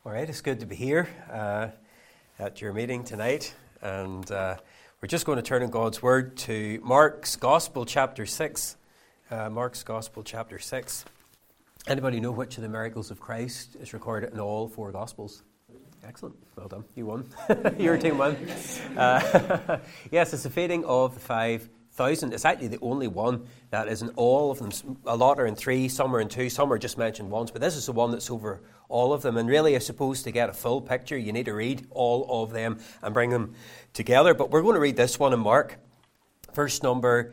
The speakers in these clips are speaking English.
All right, it's good to be here at your meeting tonight, and we're just going to turn in God's Word to Mark's Gospel, chapter 6. Mark's Gospel, chapter 6. Anybody know which of the miracles of Christ is recorded in all four Gospels? Excellent, well done, you won. Your team won. Yes, it's the feeding of the 5,000. It's actually the only one that is in all of them. A lot are in 3, some are in 2, some are just mentioned once, but this is the one that's over all of them. And really, I suppose, to get a full picture, you need to read all of them and bring them together. But we're going to read this one in Mark, verse number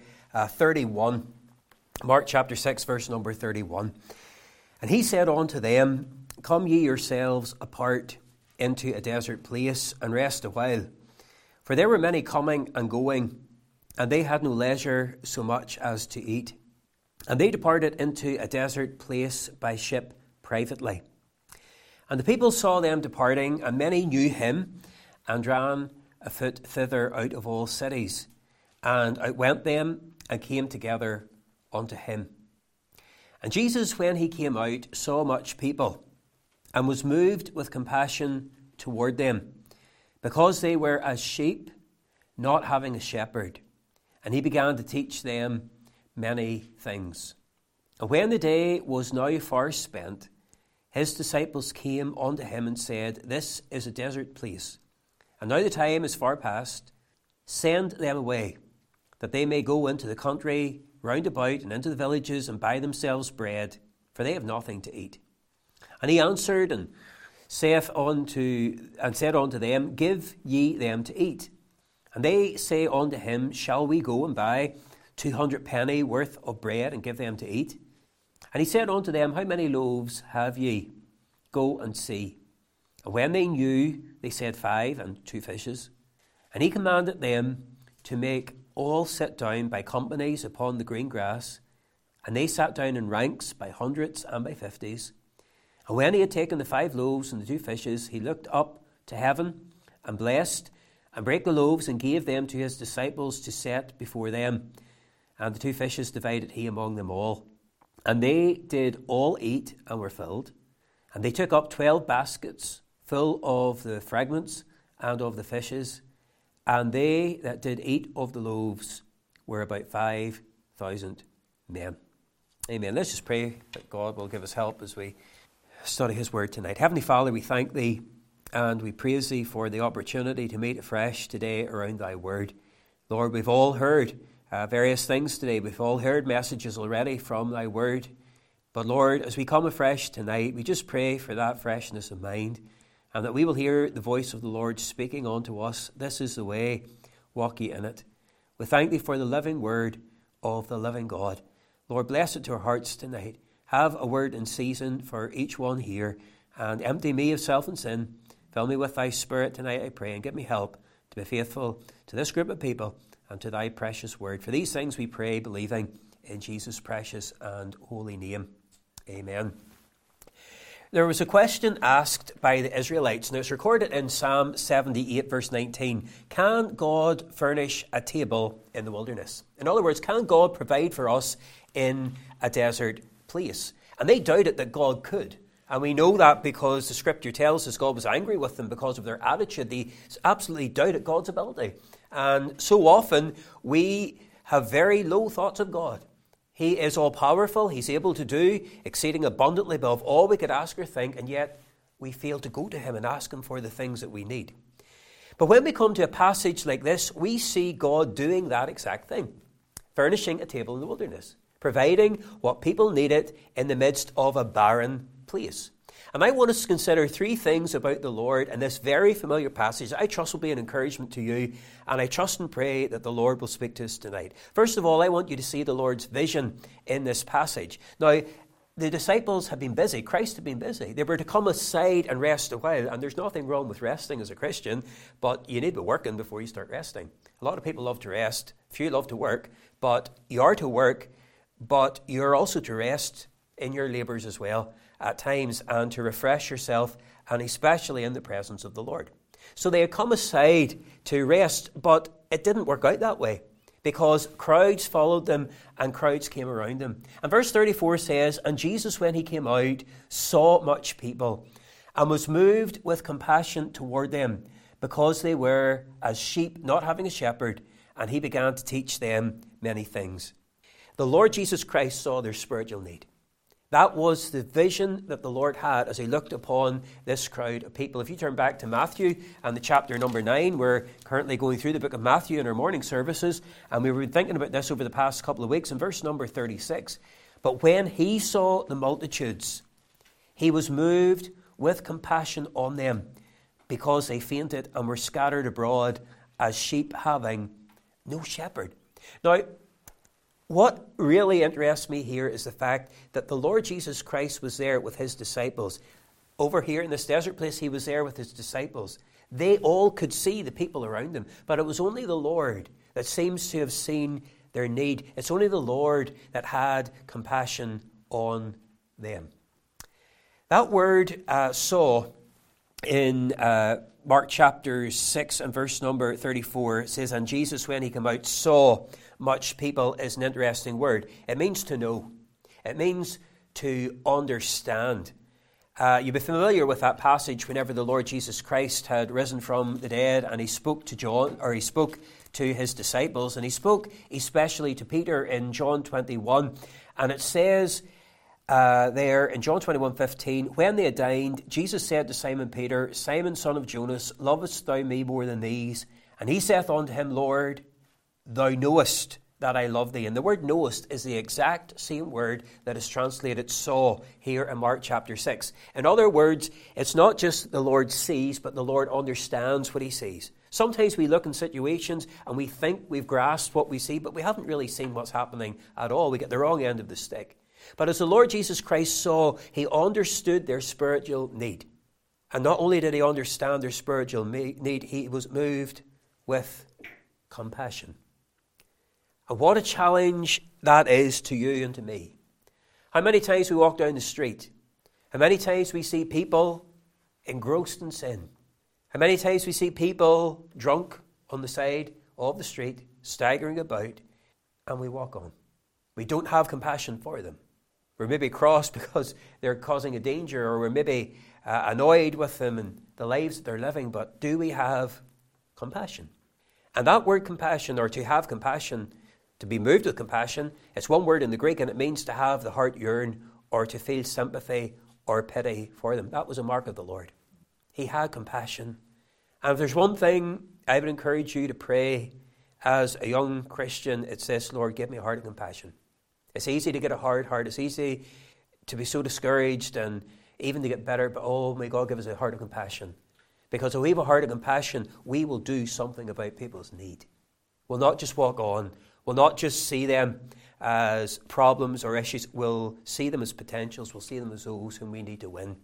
31. Mark chapter 6, verse number 31. And he said unto them, Come ye yourselves apart into a desert place and rest a while. For there were many coming and going, and they had no leisure so much as to eat. And they departed into a desert place by ship privately. And the people saw them departing, and many knew him, and ran afoot thither out of all cities. And outwent them, and came together unto him. And Jesus, when he came out, saw much people, and was moved with compassion toward them, because they were as sheep, not having a shepherd. And he began to teach them many things. And when the day was now far spent, his disciples came unto him and said, This is a desert place, and now the time is far past. Send them away, that they may go into the country round about and into the villages and buy themselves bread, for they have nothing to eat. And he answered and said unto them, Give ye them to eat. And they say unto him, Shall we go and buy 200 penny worth of bread and give them to eat? And he said unto them, How many loaves have ye? Go and see. And when they knew, they said 5 and 2 fishes. And he commanded them to make all sit down by companies upon the green grass. And they sat down in ranks by hundreds and by 50s. And when he had taken the 5 loaves and the 2 fishes, he looked up to heaven and blessed, and brake the loaves and gave them to his disciples to set before them. And the 2 fishes divided he among them all. And they did all eat and were filled. And they took up 12 baskets full of the fragments and of the fishes. And they that did eat of the loaves were about 5,000 men. Amen. Let's just pray that God will give us help as we study his word tonight. Heavenly Father, we thank thee and we praise thee for the opportunity to meet afresh today around thy word. Lord, we've all heard various things today. We've all heard messages already from thy word. But Lord, as we come afresh tonight, we just pray for that freshness of mind and that we will hear the voice of the Lord speaking unto us. This is the way, walk ye in it. We thank thee for the living word of the living God. Lord, bless it to our hearts tonight. Have a word in season for each one here, and empty me of self and sin. Fill me with thy Spirit tonight, I pray, and give me help to be faithful to this group of people and to thy precious word. For these things we pray, believing in Jesus' precious and holy name. Amen. There was a question asked by the Israelites, and it's recorded in Psalm 78, verse 19. Can God furnish a table in the wilderness? In other words, can God provide for us in a desert place? And they doubted that God could. And we know that because the scripture tells us God was angry with them because of their attitude. They absolutely doubted God's ability. And so often we have very low thoughts of God. He is all-powerful. He's able to do exceeding abundantly above all we could ask or think, and yet we fail to go to him and ask him for the things that we need. But when we come to a passage like this, we see God doing that exact thing, furnishing a table in the wilderness, providing what people needed in the midst of a barren place. And I want us to consider 3 things about the Lord in this very familiar passage I trust will be an encouragement to you, and I trust and pray that the Lord will speak to us tonight. First of all, I want you to see the Lord's vision in this passage. Now, the disciples have been busy. Christ had been busy. They were to come aside and rest a while, and there's nothing wrong with resting as a Christian, but you need to be working before you start resting. A lot of people love to rest. Few love to work, but you are to work, but you're also to rest in your labours as well at times, and to refresh yourself, and especially in the presence of the Lord. So they had come aside to rest, but it didn't work out that way, because crowds followed them and crowds came around them. And verse 34 says, And Jesus, when he came out, saw much people, and was moved with compassion toward them, because they were as sheep not having a shepherd, and he began to teach them many things. The Lord Jesus Christ saw their spiritual need. That was the vision that the Lord had as he looked upon this crowd of people. If you turn back to Matthew and the chapter number 9, we're currently going through the book of Matthew in our morning services, and we've been thinking about this over the past couple of weeks in verse number 36. But when he saw the multitudes, he was moved with compassion on them, because they fainted and were scattered abroad as sheep having no shepherd. Now, what really interests me here is the fact that the Lord Jesus Christ was there with his disciples. Over here in this desert place, he was there with his disciples. They all could see the people around them, but it was only the Lord that seems to have seen their need. It's only the Lord that had compassion on them. That word saw in Mark chapter 6 and verse number 34, it says, and Jesus, when he came out, saw much people, is an interesting word. It means to know. It means to understand. You'll be familiar with that passage whenever the Lord Jesus Christ had risen from the dead and he spoke to John, or he spoke to his disciples, and he spoke especially to Peter in John 21. And it says there in John 21:15, when they had dined, Jesus said to Simon Peter, Simon, son of Jonas, lovest thou me more than these? And he saith unto him, Lord, thou knowest that I love thee. And the word knowest is the exact same word that is translated saw here in Mark chapter 6. In other words, it's not just the Lord sees, but the Lord understands what he sees. Sometimes we look in situations and we think we've grasped what we see, but we haven't really seen what's happening at all. We get the wrong end of the stick. But as the Lord Jesus Christ saw, he understood their spiritual need. And not only did he understand their spiritual need, he was moved with compassion. And what a challenge that is to you and to me. How many times we walk down the street, how many times we see people engrossed in sin, how many times we see people drunk on the side of the street, staggering about, and we walk on. We don't have compassion for them. We're maybe cross because they're causing a danger, or we're maybe annoyed with them and the lives that they're living, but do we have compassion? And that word compassion, or to have compassion, to be moved with compassion, it's one word in the Greek, and it means to have the heart yearn, or to feel sympathy or pity for them. That was a mark of the Lord. He had compassion. And if there's one thing I would encourage you to pray as a young Christian, it's this: Lord, give me a heart of compassion. It's easy to get a hard heart. It's easy to be so discouraged and even to get better. But oh, may God give us a heart of compassion. Because if we have a heart of compassion, we will do something about people's need. We'll not just walk on. We'll not just see them as problems or issues. We'll see them as potentials. We'll see them as those whom we need to win.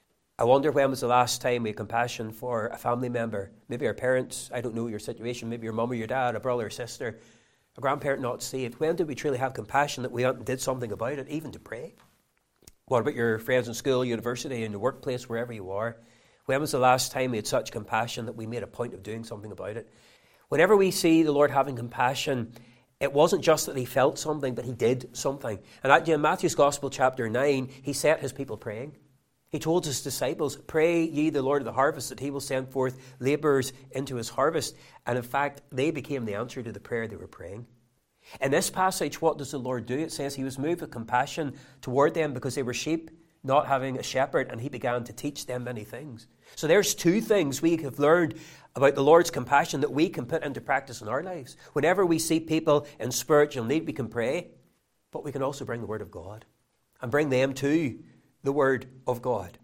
I wonder when was the last time we had compassion for a family member. Maybe our parents. I don't know your situation. Maybe your mum or your dad, a brother or sister, a grandparent not saved. When did we truly have compassion that we went and did something about it, even to pray? What about your friends in school, university, in the workplace, wherever you are? When was the last time we had such compassion that we made a point of doing something about it? Whenever we see the Lord having compassion, it wasn't just that he felt something, but he did something. And in Matthew's Gospel, chapter 9, he set his people praying. He told his disciples, pray ye the Lord of the harvest, that he will send forth labourers into his harvest. And in fact, they became the answer to the prayer they were praying. In this passage, what does the Lord do? It says he was moved with compassion toward them because they were sheep, not having a shepherd, and he began to teach them many things. So there's two things we have learned about the Lord's compassion that we can put into practice in our lives. Whenever we see people in spiritual need, we can pray, but we can also bring the Word of God and bring them to the Word of God.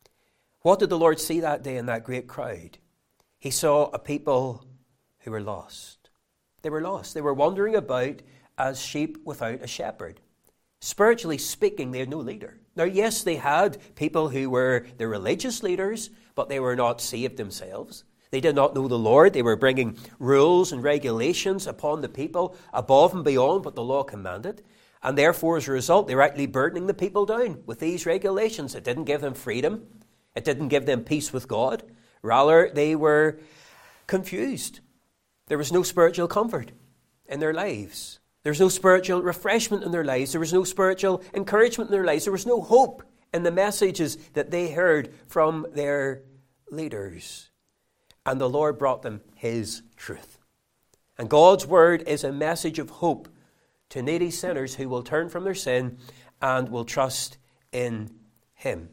What did the Lord see that day in that great crowd? He saw a people who were lost. They were lost. They were wandering about as sheep without a shepherd. Spiritually speaking, they had no leader. Now, yes, they had people who were the religious leaders, but they were not saved themselves. They did not know the Lord. They were bringing rules and regulations upon the people above and beyond what the law commanded. And therefore, as a result, they were actually burdening the people down with these regulations. It didn't give them freedom. It didn't give them peace with God. Rather, they were confused. There was no spiritual comfort in their lives. There was no spiritual refreshment in their lives. There was no spiritual encouragement in their lives. There was no hope in the messages that they heard from their leaders. And the Lord brought them his truth. And God's word is a message of hope to needy sinners who will turn from their sin and will trust in him.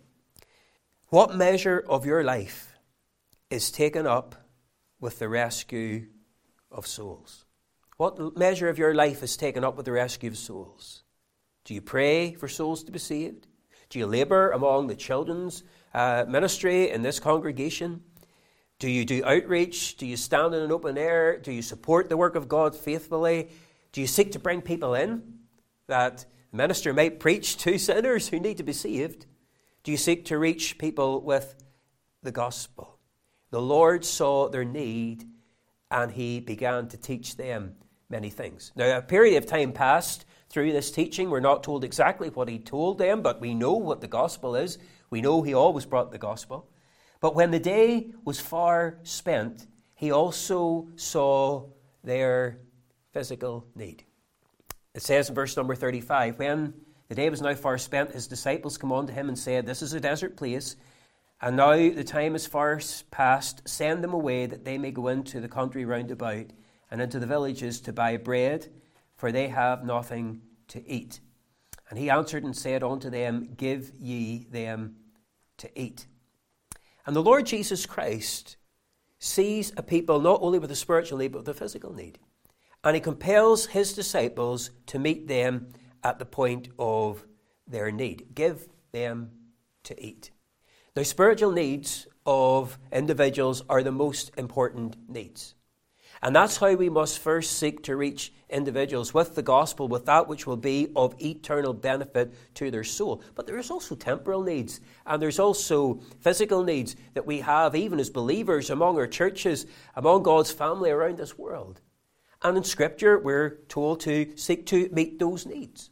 What measure of your life is taken up with the rescue of souls? What measure of your life is taken up with the rescue of souls? Do you pray for souls to be saved? Do you labour among the children's ministry in this congregation? Do you do outreach? Do you stand in an open air? Do you support the work of God faithfully? Do you seek to bring people in that the minister might preach to sinners who need to be saved? Do you seek to reach people with the gospel? The Lord saw their need and he began to teach them many things. Now, a period of time passed through this teaching. We're not told exactly what he told them, but we know what the gospel is. We know he always brought the gospel. But when the day was far spent, he also saw their physical need. It says in verse number 35, when the day was now far spent, his disciples come unto him and said, This is a desert place, and now the time is far past. Send them away, that they may go into the country round about, and into the villages to buy bread, for they have nothing to eat. And he answered and said unto them, Give ye them to eat. And the Lord Jesus Christ sees a people not only with a spiritual need, but with a physical need. And he compels his disciples to meet them at the point of their need. Give them to eat. Now, spiritual needs of individuals are the most important needs. And that's how we must first seek to reach individuals with the gospel, with that which will be of eternal benefit to their soul. But there's also temporal needs, and there's also physical needs that we have even as believers among our churches, among God's family around this world. And in Scripture, we're told to seek to meet those needs.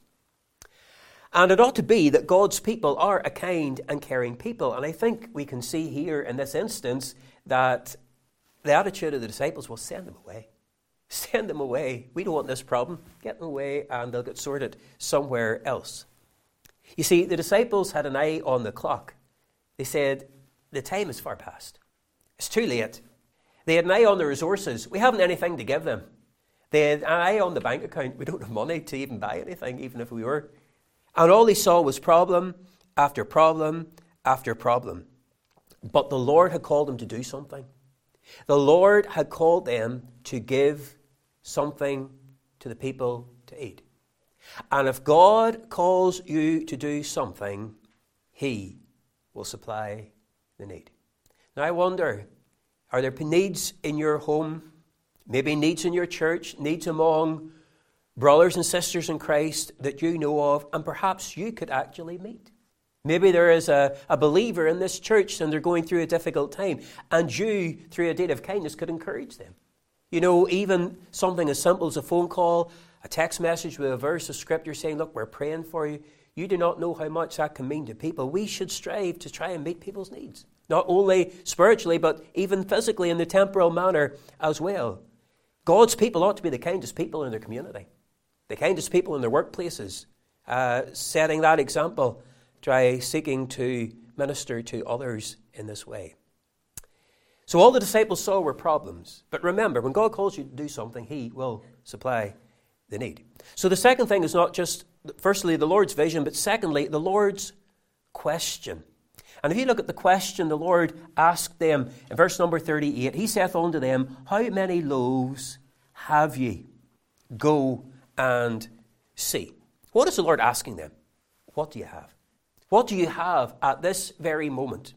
And it ought to be that God's people are a kind and caring people. And I think we can see here in this instance that the attitude of the disciples was send them away. Send them away. We don't want this problem. Get them away and they'll get sorted somewhere else. You see, the disciples had an eye on the clock. They said, the time is far past. It's too late. They had an eye on the resources. We haven't anything to give them. They had an eye on the bank account. We don't have money to even buy anything, even if we were. And all they saw was problem after problem after problem. But the Lord had called them to do something. The Lord had called them to give something to the people to eat. And if God calls you to do something, he will supply the need. Now I wonder, are there needs in your home, maybe needs in your church, needs among brothers and sisters in Christ that you know of, and perhaps you could actually meet? Maybe there is a believer in this church and they're going through a difficult time, and you, through a deed of kindness, could encourage them. You know, even something as simple as a phone call, a text message with a verse of Scripture saying, look, we're praying for you. You do not know how much that can mean to people. We should strive to try and meet people's needs, not only spiritually, but even physically in the temporal manner as well. God's people ought to be the kindest people in their community, the kindest people in their workplaces, setting that example. Try seeking to minister to others in this way. So all the disciples saw were problems. But remember, when God calls you to do something, he will supply the need. So the second thing is not just, firstly, the Lord's vision, but secondly, the Lord's question. And if you look at the question the Lord asked them in verse number 38, he saith unto them, How many loaves have ye? Go and see. What is the Lord asking them? What do you have? What do you have at this very moment?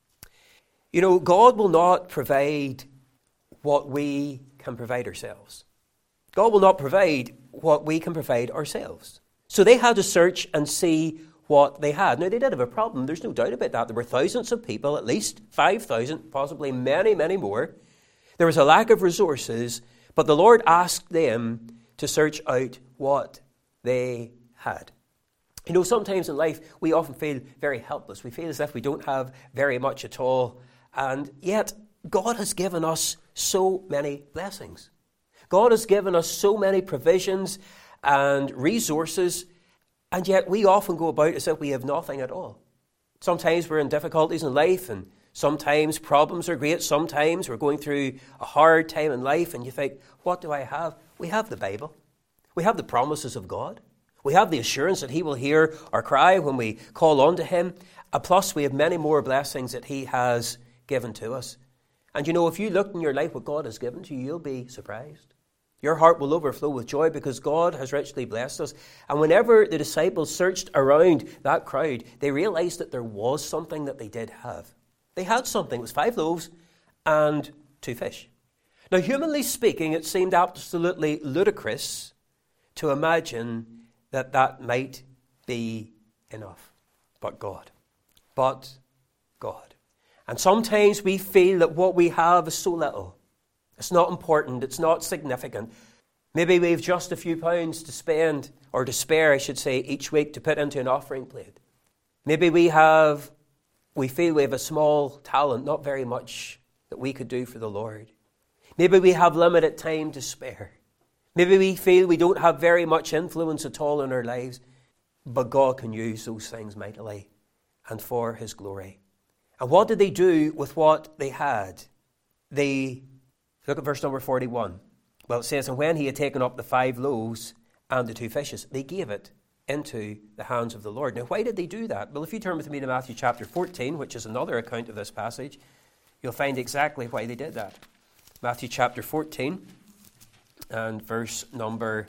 You know, God will not provide what we can provide ourselves. God will not provide what we can provide ourselves. So they had to search and see what they had. Now, they did have a problem. There's no doubt about that. There were thousands of people, at least 5,000, possibly many, many more. There was a lack of resources, but the Lord asked them to search out what they had. You know, sometimes in life, we often feel very helpless. We feel as if we don't have very much at all. And yet, God has given us so many blessings. God has given us so many provisions and resources, and yet we often go about as if we have nothing at all. Sometimes we're in difficulties in life, and sometimes problems are great. Sometimes we're going through a hard time in life, and you think, what do I have? We have the Bible. We have the promises of God. We have the assurance that he will hear our cry when we call on to him. And plus, we have many more blessings that he has given to us. And you know, if you look in your life what God has given to you, you'll be surprised. Your heart will overflow with joy because God has richly blessed us. And whenever the disciples searched around that crowd, they realized that there was something that they did have. They had something. It was 5 loaves and 2 fish. Now, humanly speaking, it seemed absolutely ludicrous to imagine that that might be enough. But God. And sometimes we feel that what we have is so little. It's not important. It's not significant. Maybe we've just a few pounds to spend, or to spare, I should say, each week to put into an offering plate. Maybe we feel we have a small talent, not very much that we could do for the Lord. Maybe we have limited time to spare. Maybe we feel we don't have very much influence at all in our lives. But God can use those things mightily and for his glory. And what did they do with what they had? Look at verse number 41. Well, it says, and when he had taken up the 5 loaves and the 2 fishes, they gave it into the hands of the Lord. Now, why did they do that? Well, if you turn with me to Matthew chapter 14, which is another account of this passage, you'll find exactly why they did that. Matthew chapter 14 and verse number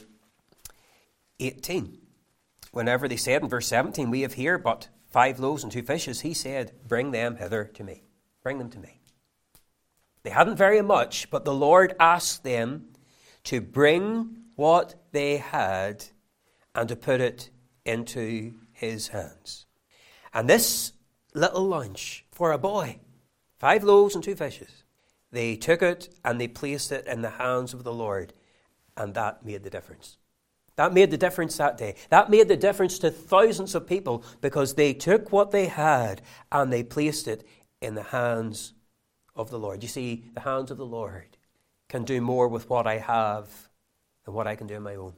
18. Whenever they said in verse 17, we have here but 5 loaves and 2 fishes, he said, bring them hither to me. Bring them to me. They hadn't very much, but the Lord asked them to bring what they had and to put it into his hands. And this little lunch for a boy, 5 loaves and 2 fishes, they took it and they placed it in the hands of the Lord, and that made the difference. That made the difference that day. That made the difference to thousands of people because they took what they had and they placed it in the hands of the Lord. You see, the hands of the Lord can do more with what I have than what I can do on my own.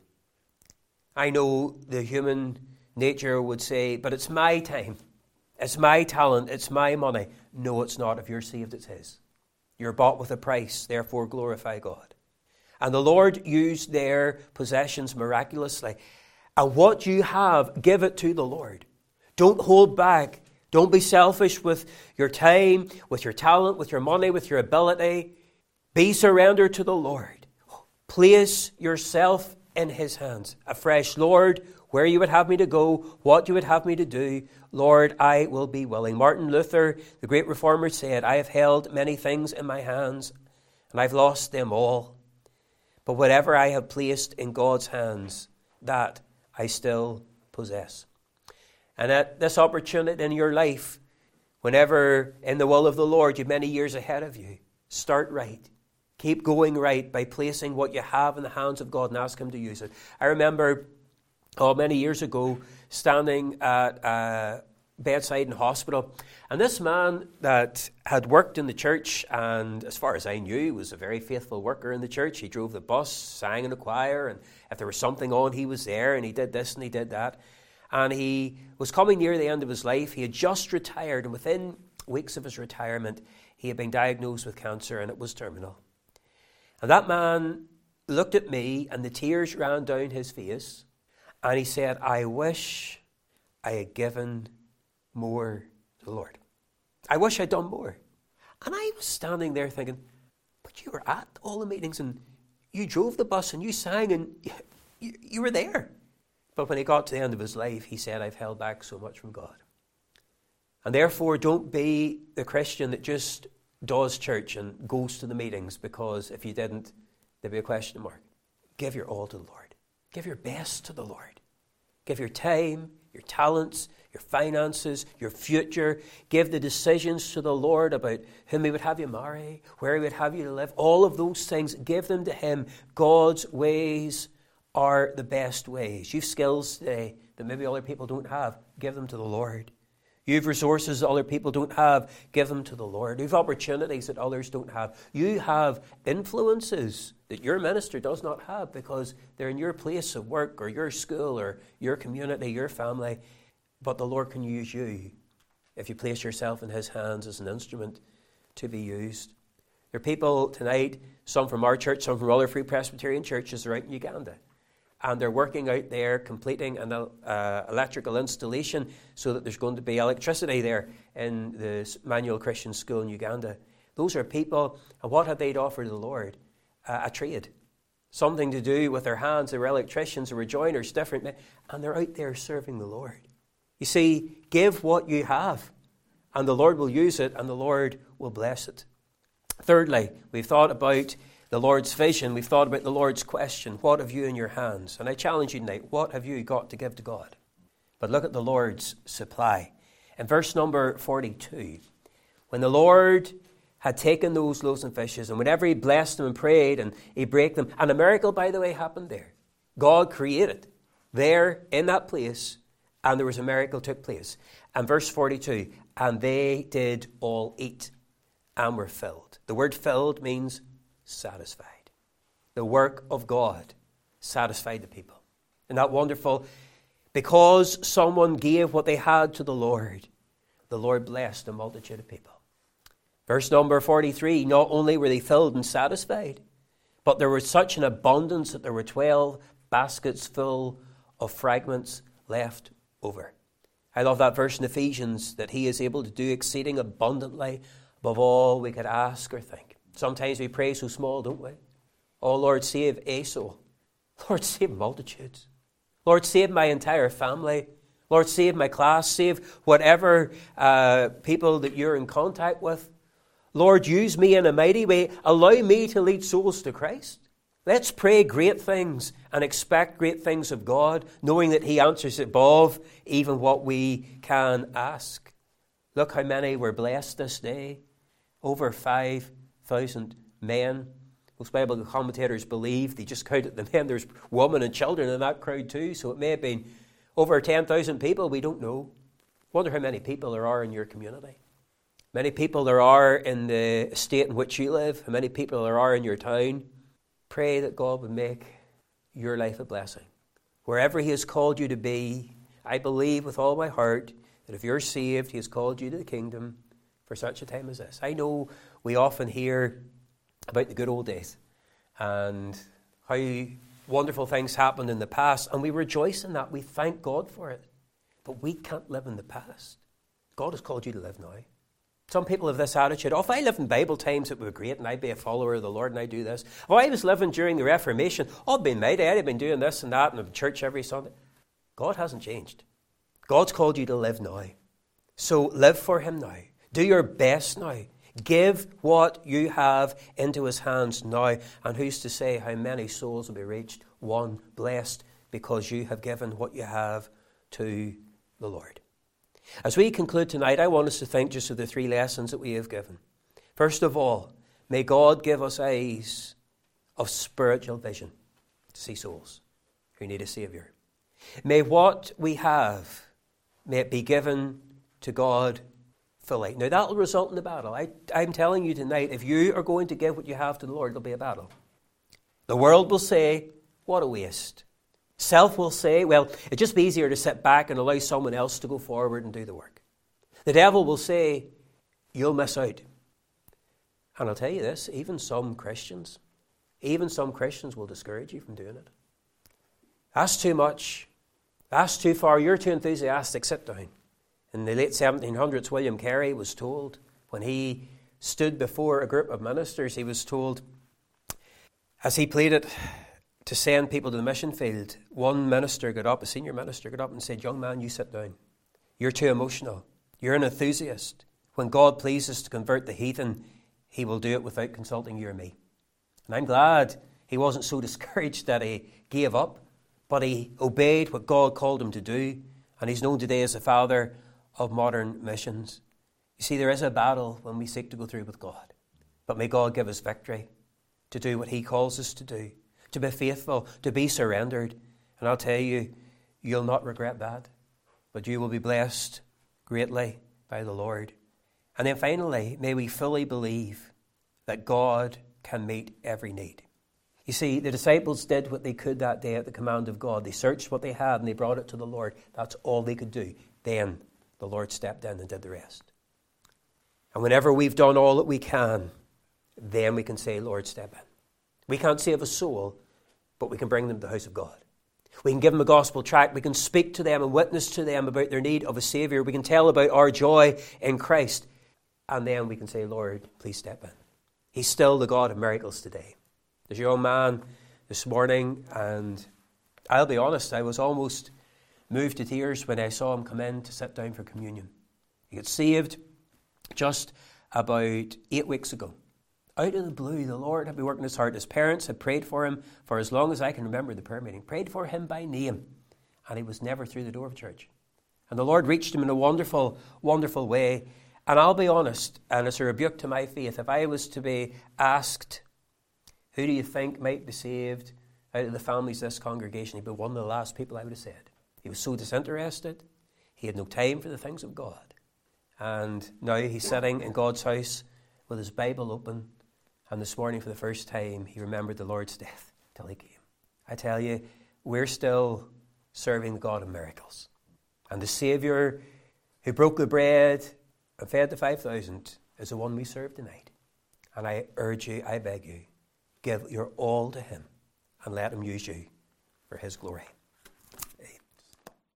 I know the human nature would say, but it's my time, it's my talent, it's my money. No, it's not. If you're saved, it's his. You're bought with a price, therefore glorify God. And the Lord used their possessions miraculously. And what you have, give it to the Lord. Don't hold back. Don't be selfish with your time, with your talent, with your money, with your ability. Be surrendered to the Lord. Place yourself in his hands afresh. Lord, where you would have me to go, what you would have me to do, Lord, I will be willing. Martin Luther, the great reformer, said, I have held many things in my hands, and I've lost them all. But whatever I have placed in God's hands, that I still possess. And at this opportunity in your life, whenever in the will of the Lord, you've many years ahead of you, start right. Keep going right by placing what you have in the hands of God and ask him to use it. I remember many years ago standing at a bedside in hospital, and this man that had worked in the church, and as far as I knew, he was a very faithful worker in the church. He drove the bus, sang in the choir, and if there was something on, he was there, and he did this and he did that. And he was coming near the end of his life. He had just retired, and within weeks of his retirement, he had been diagnosed with cancer, and it was terminal. And that man looked at me, and the tears ran down his face, and he said, I wish I had given more to the Lord. I wish I'd done more. And I was standing there thinking, but you were at all the meetings, and you drove the bus, and you sang, and you were there. But when he got to the end of his life, he said, I've held back so much from God. And therefore, don't be the Christian that just does church and goes to the meetings, because if you didn't, there'd be a question mark. Give your all to the Lord. Give your best to the Lord. Give your time, your talents, your finances, your future. Give the decisions to the Lord about whom he would have you marry, where he would have you to live. All of those things, give them to him. God's ways are the best ways. You've skills today that maybe other people don't have. Give them to the Lord. You've resources that other people don't have. Give them to the Lord. You've opportunities that others don't have. You have influences that your minister does not have because they're in your place of work or your school or your community, your family. But the Lord can use you if you place yourself in his hands as an instrument to be used. There are people tonight, some from our church, some from other Free Presbyterian churches, are out in Uganda. And they're working out there, completing an electrical installation so that there's going to be electricity there in the Manual Christian School in Uganda. Those are people, and what have they to offer to the Lord? A trade. Something to do with their hands. They were electricians, they were joiners, different men, and they're out there serving the Lord. You see, give what you have, and the Lord will use it, and the Lord will bless it. Thirdly, we've thought about the Lord's vision. We've thought about the Lord's question. What have you in your hands? And I challenge you tonight, what have you got to give to God? But look at the Lord's supply. In verse number 42, when the Lord had taken those loaves and fishes, and whenever he blessed them and prayed, and he brake them, and a miracle, by the way, happened there. God created there in that place, and there was a miracle took place. And verse 42, and they did all eat and were filled. The word filled means satisfied. The work of God satisfied the people. Isn't that wonderful? Because someone gave what they had to the Lord blessed a multitude of people. Verse number 43, not only were they filled and satisfied, but there was such an abundance that there were 12 baskets full of fragments left over. I love that verse in Ephesians, that he is able to do exceeding abundantly above all we could ask or think. Sometimes we pray so small, don't we? Oh, Lord, save a soul. Lord, save multitudes. Lord, save my entire family. Lord, save my class. Save whatever people that you're in contact with. Lord, use me in a mighty way. Allow me to lead souls to Christ. Let's pray great things and expect great things of God, knowing that he answers above even what we can ask. Look how many were blessed this day. Over 5,000 men. Most Bible commentators believe, they just counted the men, there's women and children in that crowd too, so it may have been over 10,000 people, we don't know. Wonder how many people there are in your community. Many people there are in the state in which you live, how many people there are in your town. Pray that God would make your life a blessing. Wherever he has called you to be, I believe with all my heart that if you're saved, he has called you to the kingdom for such a time as this. I know we often hear about the good old days and how wonderful things happened in the past, and we rejoice in that. We thank God for it. But we can't live in the past. God has called you to live now. Some people have this attitude, oh, if I lived in Bible times, it would be great, and I'd be a follower of the Lord, and I'd do this. If I was living during the Reformation, oh, it'd been my day, I'd have been doing this and that, and in church every Sunday. God hasn't changed. God's called you to live now. So live for him now. Do your best now. Give what you have into his hands now. And who's to say how many souls will be reached? One, blessed, because you have given what you have to the Lord. As we conclude tonight, I want us to think just of the three lessons that we have given. First of all, may God give us eyes of spiritual vision to see souls who need a Saviour. May what we have, may it be given to God fully. Now that will result in a battle. I'm telling you tonight, if you are going to give what you have to the Lord, there'll be a battle. The world will say, what a waste. Self will say, well, it'd just be easier to sit back and allow someone else to go forward and do the work. The devil will say, you'll miss out. And I'll tell you this, even some Christians will discourage you from doing it. That's too much. That's too far. You're too enthusiastic. Sit down. In the late 1700s, William Carey was told, when he stood before a group of ministers, he was told, as he pleaded to send people to the mission field, one minister got up, a senior minister got up and said, young man, you sit down. You're too emotional. You're an enthusiast. When God pleases to convert the heathen, he will do it without consulting you or me. And I'm glad he wasn't so discouraged that he gave up, but he obeyed what God called him to do, and he's known today as the father of modern missions. You see, there is a battle when we seek to go through with God, but may God give us victory to do what he calls us to do, to be faithful, to be surrendered. And I'll tell you, you'll not regret that, but you will be blessed greatly by the Lord. And then finally, may we fully believe that God can meet every need. You see, the disciples did what they could that day at the command of God. They searched what they had and they brought it to the Lord. That's all they could do. Then the Lord stepped in and did the rest. And whenever we've done all that we can, then we can say, Lord, step in. We can't save a soul, but we can bring them to the house of God. We can give them a gospel tract. We can speak to them and witness to them about their need of a Saviour. We can tell about our joy in Christ. And then we can say, Lord, please step in. He's still the God of miracles today. There's a young man this morning, and I'll be honest, I was almost moved to tears when I saw him come in to sit down for communion. He got saved just about 8 weeks ago. Out of the blue, the Lord had been working his heart. His parents had prayed for him for as long as I can remember the prayer meeting. Prayed for him by name. And he was never through the door of church. And the Lord reached him in a wonderful, wonderful way. And I'll be honest, and it's a rebuke to my faith, if I was to be asked, who do you think might be saved out of the families of this congregation, he'd be one of the last people I would have said. He was so disinterested. He had no time for the things of God. And now he's sitting in God's house with his Bible open. And this morning, for the first time, he remembered the Lord's death till he came. I tell you, we're still serving the God of miracles. And the Saviour who broke the bread and fed the 5,000 is the one we serve tonight. And I urge you, I beg you, give your all to him and let him use you for his glory.